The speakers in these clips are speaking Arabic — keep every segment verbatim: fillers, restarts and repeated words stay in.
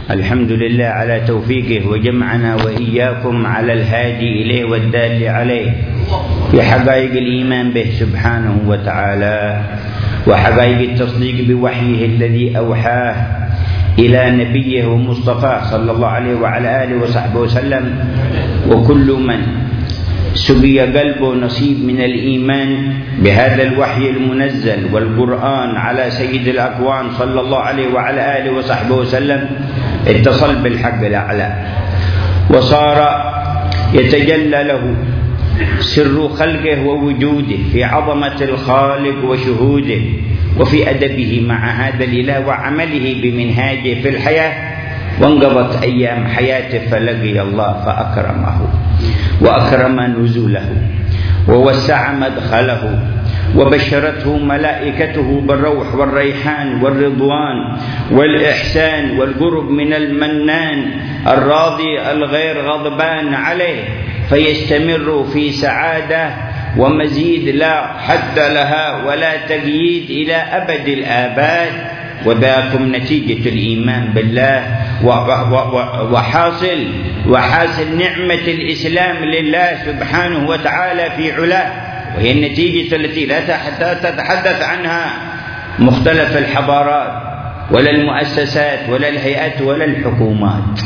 الحمد لله على توفيقه وجمعنا وإياكم على الهادي إليه والدال عليه في حقائق الإيمان به سبحانه وتعالى وحقائق التصديق بوحيه الذي أوحاه إلى نبيه ومصطفاه صلى الله عليه وعلى آله وصحبه وسلم. وكل من سبي قلبه نصيب من الإيمان بهذا الوحي المنزل والقرآن على سيد الأكوان صلى الله عليه وعلى آله وصحبه وسلم اتصل بالحق الأعلى وصار يتجلى له سر خلقه ووجوده في عظمة الخالق وشهوده وفي أدبه مع هذا الإله وعمله بمنهاجه في الحياة. وانقضت أيام حياته فلقي الله فأكرمه وأكرم نزوله ووسع مدخله وبشرته ملائكته بالروح والريحان والرضوان والإحسان والقرب من المنان الراضي الغير غضبان عليه فيستمر في سعادة ومزيد لا حد لها ولا تقييد إلى أبد الآباد. وذاكم نتيجة الإيمان بالله وحاصل وحاصل نعمة الإسلام لله سبحانه وتعالى في علاه، وهي النتيجة التي لا تتحدث عنها مختلف الحضارات ولا المؤسسات ولا الهيئات ولا الحكومات،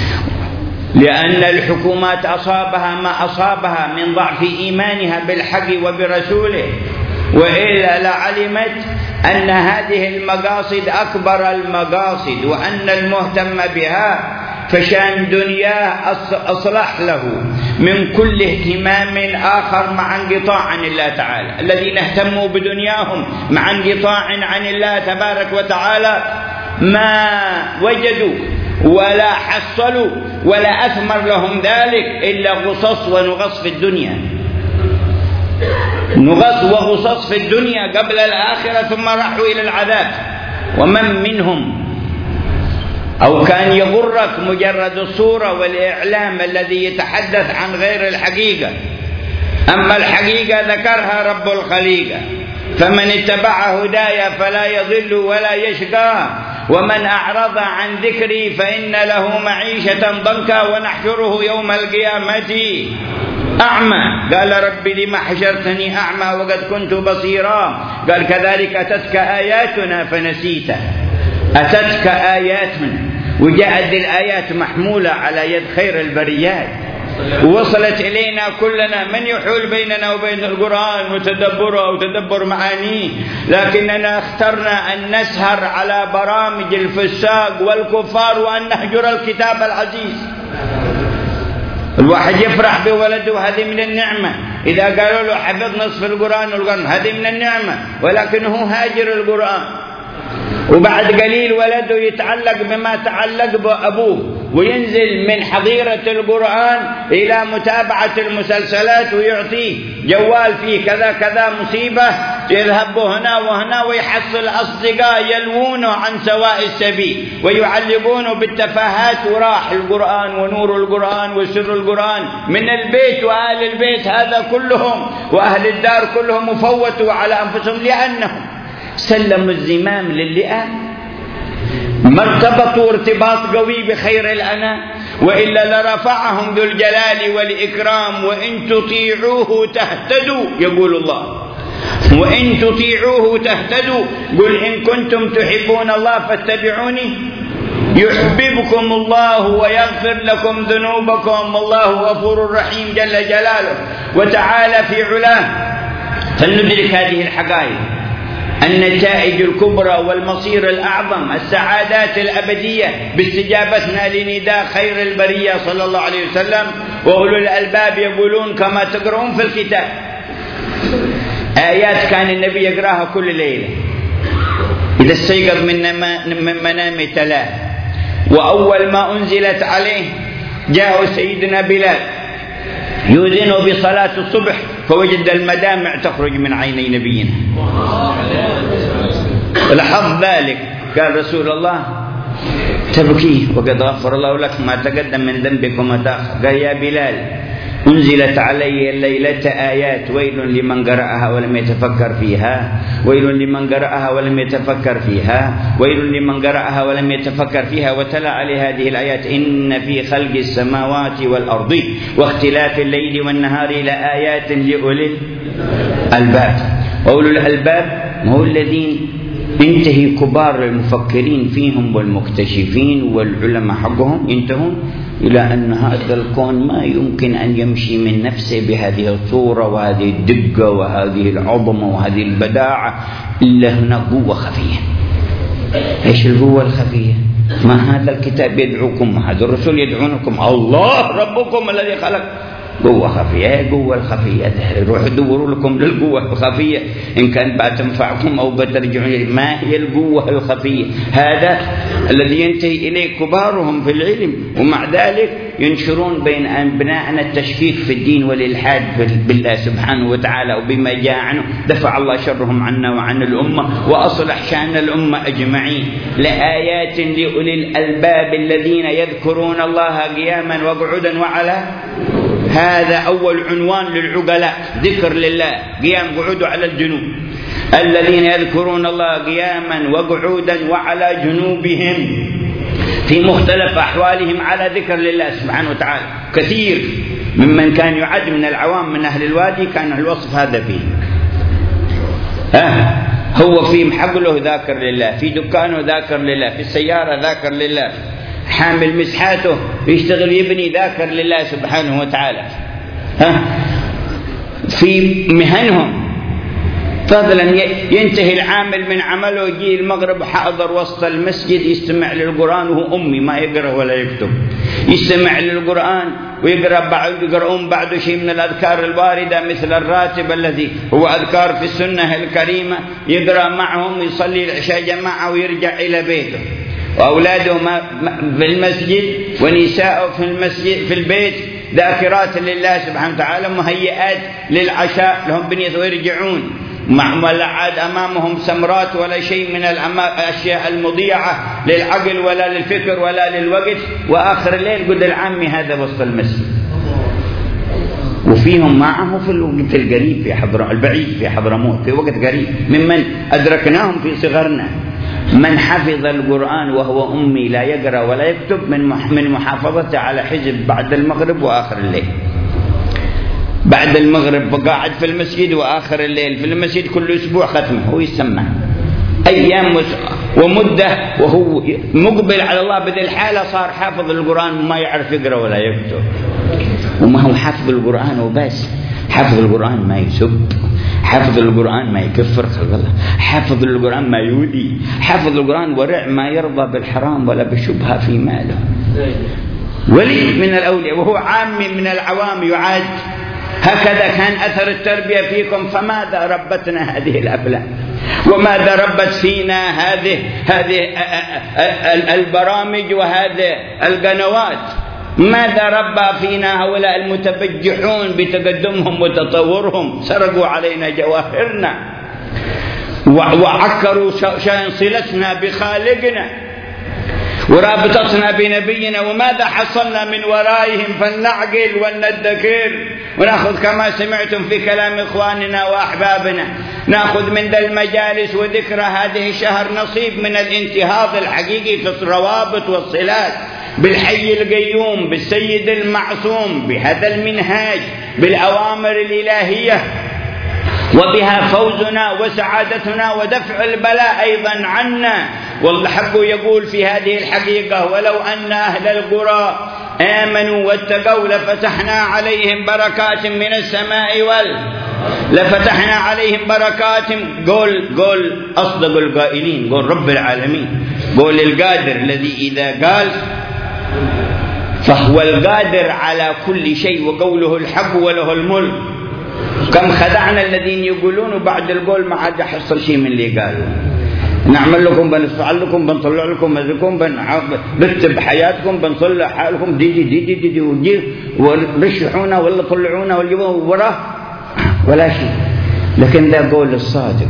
لأن الحكومات أصابها ما أصابها من ضعف إيمانها بالحق وبرسوله، وإلا لعلمت أن هذه المقاصد أكبر المقاصد وأن المهتم بها فشان دنياه أصلح له من كل اهتمام آخر مع انقطاع عن الله تعالى. الذين اهتموا بدنياهم مع انقطاع عن الله تبارك وتعالى ما وجدوا ولا حصلوا ولا أثمر لهم ذلك إلا غصص ونغص في الدنيا، نغص وغصص في الدنيا قبل الآخرة ثم راحوا إلى العذاب. ومن منهم أو كان يغرك مجرد الصورة والإعلام الذي يتحدث عن غير الحقيقة، أما الحقيقة ذكرها رب الخليقة، فمن اتبع هدايا فلا يضل ولا يشقى ومن أعرض عن ذكري فإن له معيشة ضنكا ونحشره يوم القيامة أعمى. قال رب لما حشرتني أعمى وقد كنت بصيرا؟ قال كذلك أتتك آياتنا فنسيتها. أتتك آياتنا وجاءت الآيات محمولة على يد خير البريات ووصلت إلينا كلنا. من يحول بيننا وبين القرآن وتدبره وتدبر معانيه؟ لكننا اخترنا أن نسهر على برامج الفساق والكفار وأن نهجر الكتاب العزيز. الواحد يفرح بولده هذه من النعمة، إذا قالوا له حفظ نصف القرآن والقرآن هذه من النعمة، ولكنه هاجر القرآن. وبعد قليل ولده يتعلق بما تعلق بأبوه وينزل من حظيرة القرآن إلى متابعة المسلسلات ويعطيه جوال فيه كذا كذا مصيبة، يذهب هنا وهنا ويحصل أصدقاء يلوونه عن سواء السبيل ويعلقونه بالتفاهات، وراح القرآن ونور القرآن وسر القرآن من البيت وأهل البيت هذا كلهم وأهل الدار كلهم مفوتوا على أنفسهم لأنهم سلموا الزمام للئة، ما ارتبطوا ارتباط قوي بخير الأنام، وإلا لرفعهم ذو الجلال والإكرام. وإن تطيعوه تهتدوا يقول الله، وإن تطيعوه تهتدوا. قل إن كنتم تحبون الله فاتبعوني يحببكم الله ويغفر لكم ذنوبكم والله غفور رحيم جل جلاله وتعالى في علاه. فلندرك هذه الحقائق، النتائج الكبرى والمصير الأعظم، السعادات الأبدية باستجابتنا لنداء خير البرية صلى الله عليه وسلم. وأولو الألباب يقولون كما تقرؤون في الكتاب آيات كان النبي يقرأها كل ليلة إذا استيقظ من منامه تلاه. وأول ما أنزلت عليه جاء سيدنا بلال يؤذن بصلاة الصبح فوجد المدامع تخرج من عيني نبينا. لاحظ ذلك قال رسول الله تبكي وقد غفر الله لك ما تقدم من ذنبك وما تأخر. قال يا بلال أنزلت علي الليلة آيات ويل لمن قرأها ولم يتفكر فيها، ويل لمن قرأها ولم يتفكر فيها، ويل لمن قرأها ولم يتفكر فيها. وتلا عليه هذه الآيات: إن في خلق السماوات والأرض واختلاف الليل والنهار لآيات لأولي الألباب. أولو الألباب هم الذين ينتهي كبار المفكرين فيهم والمكتشفين والعلماء حقهم ينتهون إلى أن هذا الكون ما يمكن أن يمشي من نفسه بهذه الصورة وهذه الدقة وهذه العظمة وهذه البداعة إلا هناك قوة خفية. إيش القوة الخفية؟ ما هذا الكتاب يدعوكم، هذا الرسول يدعونكم، الله ربكم الذي خلق. قوة خفية، قوة الخفية روحوا دوروا لكم للقوة الخفية إن كانت بتنفعكم أو بترجعون. ما هي القوة الخفية؟ هذا الذي ينتهي إليه كبارهم في العلم، ومع ذلك ينشرون بين أبنائنا التشكيك في الدين والإلحاد بالله سبحانه وتعالى وبما جاء عنه. دفع الله شرهم عنا وعن الأمة وأصلح شأن الأمة أجمعين. لآيات لأولي الألباب الذين يذكرون الله قياما وقعودا وعلى. هذا أول عنوان للعقلاء، ذكر لله قيام قعود على الجنوب. الذين يذكرون الله قياما وقعودا وعلى جنوبهم في مختلف أحوالهم على ذكر لله سبحانه وتعالى. كثير ممن كان يعد من العوام من أهل الوادي كان الوصف هذا فيه. ها هو في محقله ذاكر لله، في دكانه ذاكر لله، في السيارة ذاكر لله، حامل مسحاته يشتغل يبني ذاكر لله سبحانه وتعالى. ها في مهنهم فضلا ينتهي العامل من عمله يجي المغرب حاضر وسط المسجد يستمع للقرآن وهو أمي ما يقرأ ولا يكتب، يستمع للقرآن ويقرأ بعد يقرؤون بعد شيء من الأذكار الواردة مثل الراتب الذي هو أذكار في السنة الكريمة، يقرأ معهم يصلي العشاء جماعة ويرجع إلى بيته، وأولاده في المسجد ونساءه في المسجد في البيت ذاكرات لله سبحانه وتعالى مهيئات للعشاء لهم بنية ويرجعون ولا عاد أمامهم سمرات ولا شيء من الأشياء المضيعة للعقل ولا للفكر ولا للوقت. وآخر الليل قد العامي هذا وسط المسجد، وفيهم معه في الوقت القريب في حضر البعيد في حضرموت في وقت قريب ممن أدركناهم في صغرنا من حفظ القرآن وهو أمي لا يقرأ ولا يكتب من من محافظته على حزب بعد المغرب وآخر الليل. بعد المغرب قاعد في المسجد وآخر الليل في المسجد كل أسبوع ختمه هو يسمع أيام ومدة وهو مقبل على الله. بذي الحالة صار حافظ القرآن وما يعرف يقرأ ولا يكتب. وما هو حافظ القرآن وبس، حافظ القرآن ما يسب، حافظ القرآن ما يكفر خلق الله، حافظ القرآن ما يودي، حافظ القرآن ورع ما يرضى بالحرام ولا بالشبهة في ماله. ولي من الأولياء وهو عام من العوام يعاد. هكذا كان أثر التربية فيكم. فماذا ربتنا هذه الأفلام وماذا ربت فينا هذه هذه البرامج وهذه القنوات؟ ماذا ربى فينا هؤلاء المتبجحون بتقدمهم وتطورهم؟ سرقوا علينا جواهرنا وعكروا صلتنا بخالقنا ورابطتنا بنبينا. وماذا حصلنا من ورائهم؟ فلنعقل ولندكر ونأخذ كما سمعتم في كلام إخواننا وأحبابنا، نأخذ من ذا المجالس وذكرى هذه الشهر نصيب من الانتهاض الحقيقي في الروابط والصلات بالحي القيوم بالسيد المعصوم بهذا المنهاج بالأوامر الإلهية، وبها فوزنا وسعادتنا ودفع البلاء أيضا عنا. والحق يقول في هذه الحقيقة: ولو أن أهل القرى آمنوا واتقوا لفتحنا عليهم بركات من السماء وال لفتحنا عليهم بركات. قول قول أصدق القائلين، قول رب العالمين، قول القادر الذي إذا قال فهو القادر على كل شيء وقوله الحق وله الملك. كم خدعنا الذين يقولون بعد القول ما عاد يحصل شيء من اللي قالوا. نعمل لكم بنفعل لكم بنطلع لكم مزكم بنرتب حياتكم بنصلح حالكم دي دي دي دي دي ودي ورشحونا ولا طلعونا ولا وراه ولا شيء. لكن ذا قول الصادق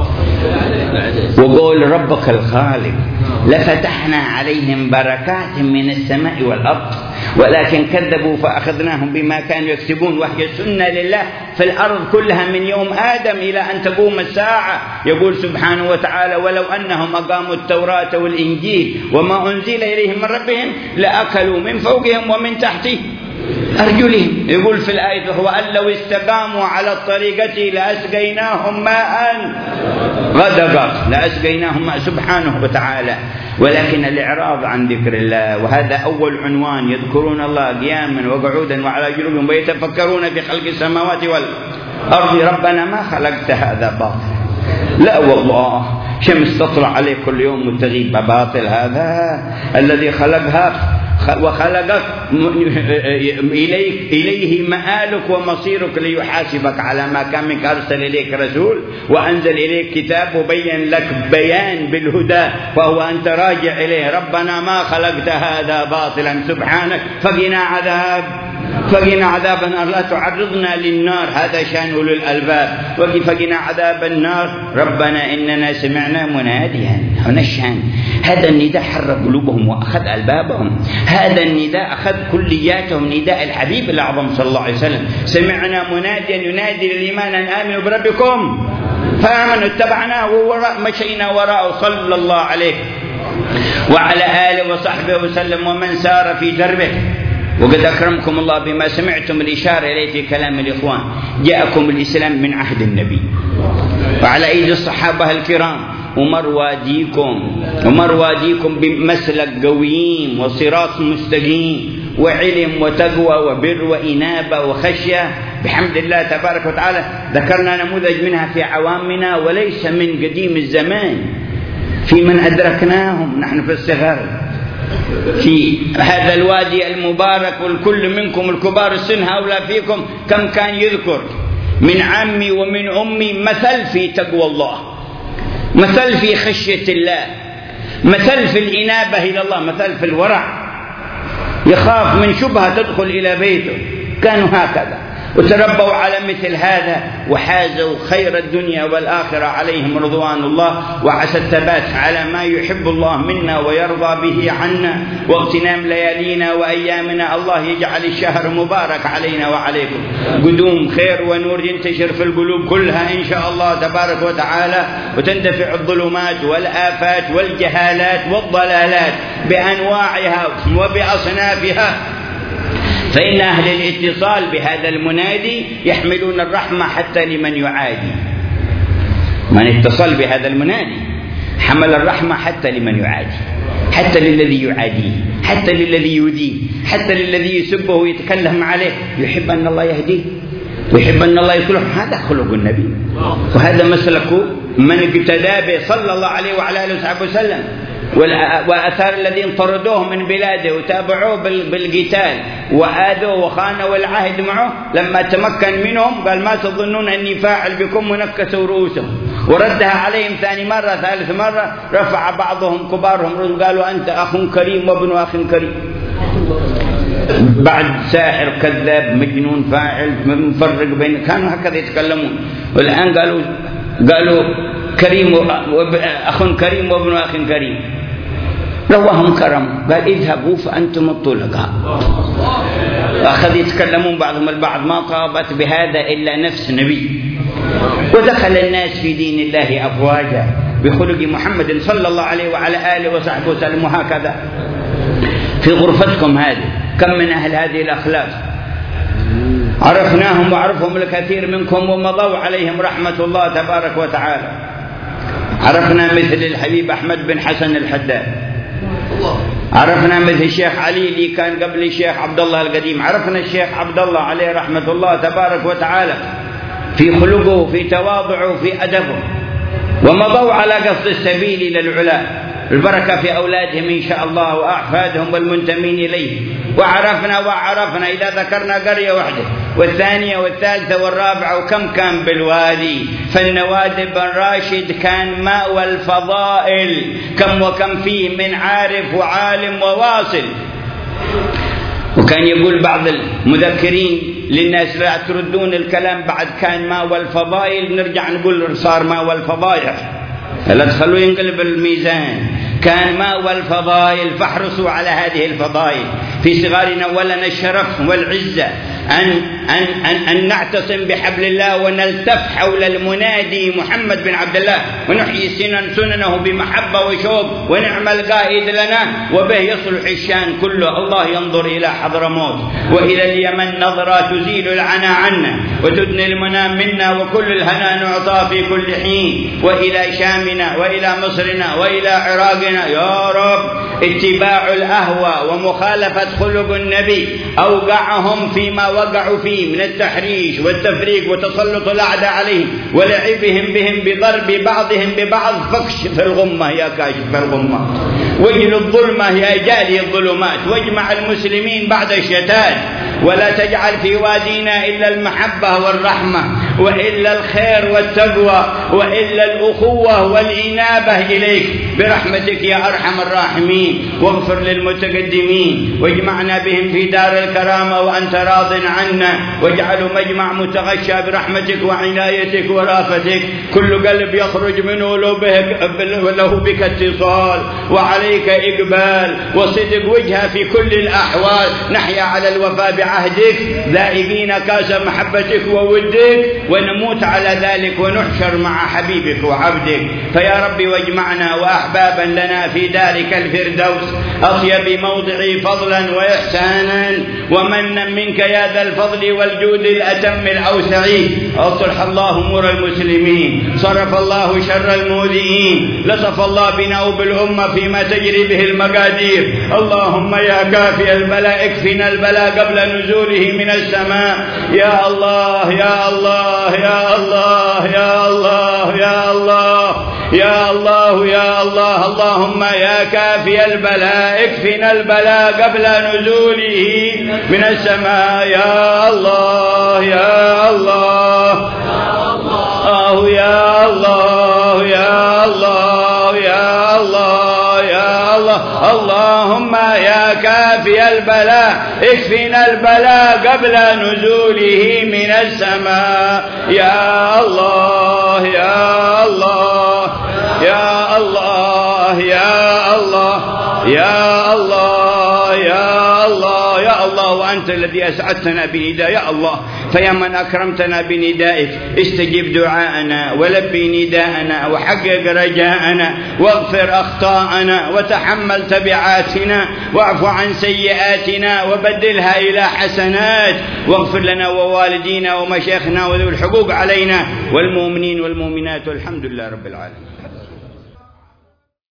وقول ربك الخالق لفتحنا عليهم بركات من السماء والأرض ولكن كذبوا فأخذناهم بما كانوا يكسبون. وهي سنة لله في الأرض كلها من يوم آدم إلى أن تقوم الساعة. يقول سبحانه وتعالى ولو أنهم أقاموا التوراة والإنجيل وما أنزل إليهم من ربهم لأكلوا من فوقهم ومن تحتهم أرجلهم. يقول في الآية وأن لو استقاموا على الطريقة لأسقيناهم ماء غدقا لأسقيناهم ماء سبحانه وتعالى. ولكن الإعراض عن ذكر الله، وهذا أول عنوان، يذكرون الله قياما وقعودا وعلى جنوبهم ويتفكرون في خلق السماوات والأرض ربنا ما خلقت هذا باطل. لا والله، شمس تطلع عليه كل يوم وتغيب، باطل هذا. الذي خلقها وخلقك إليك إليه مآلك ومصيرك ليحاسبك على ما كان منك. أرسل إليك رسول وأنزل إليك كتاب وبين لك بيان بالهدى، فهو أنت راجع إليه. ربنا ما خلقت هذا باطلا سبحانك فقنا عذاب فقنا عذاب النار. لا تعرضنا للنار، هذا شأن أولي الألباب. فقنا عذاب النار ربنا إننا سمعنا مناديا. هنا الشأن، هذا النداء حرك قلوبهم وأخذ ألبابهم. هذا النداء أخذ كلياتهم، نداء الحبيب الأعظم صلى الله عليه وسلم. سمعنا مناديا ينادي للإيمان أن آمنوا بربكم فآمنوا اتبعناه ووراء مشينا وراءه صلى الله عليه وعلى آله وصحبه وسلم ومن سار في دربه. وقد أكرمكم الله بما سمعتم الإشارة إليه في كلام الإخوان. جاءكم الإسلام من عهد النبي وعلى أيدي الصحابة الكرام، ومرواديكم ومرواديكم بمسلك قويم وصراط مستقيم وعلم وتقوى وبر وإنابة وخشية بحمد الله تبارك وتعالى. ذكرنا نموذج منها في عوامنا وليس من قديم الزمان، في من أدركناهم نحن في الصغر في هذا الوادي المبارك. والكل منكم الكبار السن هؤلاء فيكم كم كان يذكر من عمي ومن أمي مثل في تقوى الله، مثل في خشية الله، مثل في الإنابة إلى الله، مثل في الورع، يخاف من شبهة تدخل إلى بيته. كانوا هكذا وتربوا على مثل هذا وحازوا خير الدنيا والآخرة عليهم رضوان الله. وعسى الثبات على ما يحب الله منا ويرضى به عنا، واغتنام ليالينا وأيامنا. الله يجعل الشهر مبارك علينا وعليكم، قدوم خير ونور ينتشر في القلوب كلها إن شاء الله تبارك وتعالى، وتندفع الظلمات والآفات والجهالات والضلالات بأنواعها وبأصنافها. فإن أهل الاتصال بهذا المنادي يحملون الرحمة حتى لمن يعادي. من اتصل بهذا المنادي حمل الرحمة حتى لمن يعادي، حتى للذي يعاديه، حتى للذي يؤذيه، حتى للذي يسبه ويتكلم عليه. يحب أن الله يهديه ويحب أن الله يصلحه. هذا خلق النبي وهذا مسلك من اقتدى به صلى الله عليه وعلى آله وصحبه وسلم. وأثار الذين طردوه من بلاده وتابعوه بالقتال وآذوه وخانوا العهد معه، لما تمكن منهم قال ما تظنون أني فاعل بكم، ونكسوا رؤوسهم وردها عليهم ثاني مرة ثالث مرة. رفع بعضهم كبارهم قالوا أنت أخ كريم وابن أخ كريم. بعد ساحر كذاب مجنون فاعل مفرق بين، كانوا هكذا يتكلمون. والآن قالوا قالوا كريم أخ كريم وابن أخ كريم. رواهم كرم قال اذهبوا فأنتم الطلقاء. أخذ يتكلمون بعضهم البعض. ما طابت بهذا إلا نفس نبي. ودخل الناس في دين الله أفواجا بخلق محمد صلى الله عليه وعلى آله وصحبه وسلم. وهكذا في غرفتكم هذه كم من أهل هذه الأخلاق عرفناهم وعرفهم الكثير منكم ومضوا عليهم رحمة الله تبارك وتعالى. عرفنا مثل الحبيب أحمد بن حسن الحداد، عرفنا مثل الشيخ علي اللي كان قبل الشيخ عبد الله القديم، عرفنا الشيخ عبد الله عليه رحمة الله تبارك وتعالى في خلقه في تواضعه في أدبه، ومضوا على قصد السبيل إلى العلا. البركة في أولادهم إن شاء الله وأحفادهم والمنتمين إليه. وعرفنا وعرفنا إذا ذكرنا قرية واحدة والثانية والثالثة والرابعة وكم كان بالوادي. فالنوادي بن راشد كان ماء الفضائل، كم وكم فيه من عارف وعالم وواصل. وكان يقول بعض المذكرين للناس لا تردون الكلام بعد كان ما والفضائل، نرجع نقول صار ما والفضائح، لا تخلوا ينقلب الميزان. كان ما والفضائل، فاحرصوا على هذه الفضائل في صغارنا، ولنا الشرف والعزة أن, أن, أن, أن نعتصم بحبل الله ونلتف حول المنادي محمد بن عبد الله، ونحيي سنن سننه بمحبة وشوق، ونعم القائد لنا وبه يصلح الشان كله. الله ينظر إلى حضرموت وإلى اليمن نظرة تزيل العنا عنا وتدني المنام منا، وكل الهنا نعطى في كل حين، وإلى شامنا وإلى مصرنا وإلى عراقنا يا رب. اتباع الأهوى ومخالفة خلق النبي أوقعهم فيما وقعوا فيه من التحريش والتفريق وتسلط الأعداء عليهم ولعبهم بهم بضرب بعضهم ببعض، فاكشف الغمة يا كاشف الغمة، واجل الظلمة يا جالي الظلمات، واجمع المسلمين بعد الشتات، ولا تجعل في وادينا إلا المحبة والرحمة، وإلا الخير والتقوى، وإلا الأخوة والإنابة إليك برحمتك يا أرحم الراحمين. واغفر للمتقدمين واجمعنا بهم في دار الكرامة وأنت راض عنا، واجعله مجمع متغشى برحمتك وعنايتك ورافتك. كل قلب يخرج منه له بك اتصال وعليك إقبال وصدق وجهه في كل الأحوال. نحيا على الوفاء بعهدك ذائقين كاس محبتك وودك، ونموت على ذلك ونحشر مع حبيبك وعبدك. فيا ربي واجمعنا وأحبابا لنا في دارك الفردوس أطيب موضع فضلا وإحسانا ومنا منك يا ذا الفضل والجود الأتم الأوسع. أصلح الله أمور المسلمين، صرف الله شر المؤذين، لطف الله بنا وبالأمة فيما تجري به المقادير. اللهم يا كافي البلاء اكفنا البلاء قبل نزوله من السماء. يا الله يا الله يا الله يا الله يا الله يا الله يا الله. اللهم يا كافي البلاء اكفنا البلاء قبل نزوله من السماء. يا الله يا الله الله يا الله يا الله يا الله يا الله. اللهم يا كافي البلاء اكفنا البلاء قبل نزوله من السماء. يا الله يا الله يا الله يا الله يا الله يا الله يا الله. وأنت الذي أسعدتنا بنداء يا الله، فيا من أكرمتنا بندائك استجب دعاءنا ولبي نداءنا وحقق رجاءنا، واغفر أخطاءنا وتحمل تبعاتنا، واعف عن سيئاتنا وبدلها إلى حسنات، واغفر لنا ووالدينا ومشايخنا وذوي الحقوق علينا والمؤمنين والمؤمنات، والحمد لله رب العالمين.